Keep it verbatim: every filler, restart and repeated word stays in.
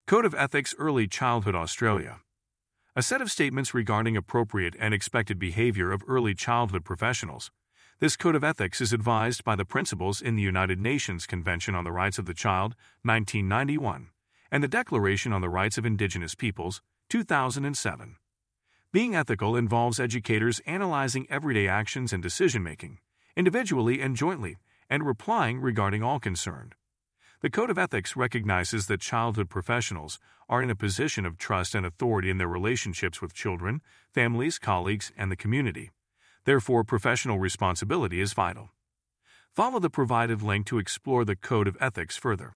Code of Ethics Early Childhood Australia. A set of statements regarding appropriate and expected behavior of early childhood professionals. This Code of Ethics is advised by the principles in the United Nations Convention on the Rights of the Child, nineteen ninety-one, and the Declaration on the Rights of Indigenous Peoples, two thousand seven. Being ethical involves educators analyzing everyday actions and decision-making, individually and jointly, and replying regarding all concerned. The Code of Ethics recognizes that childhood professionals are in a position of trust and authority in their relationships with children, families, colleagues, and the community. Therefore, professional responsibility is vital. Follow the provided link to explore the Code of Ethics further.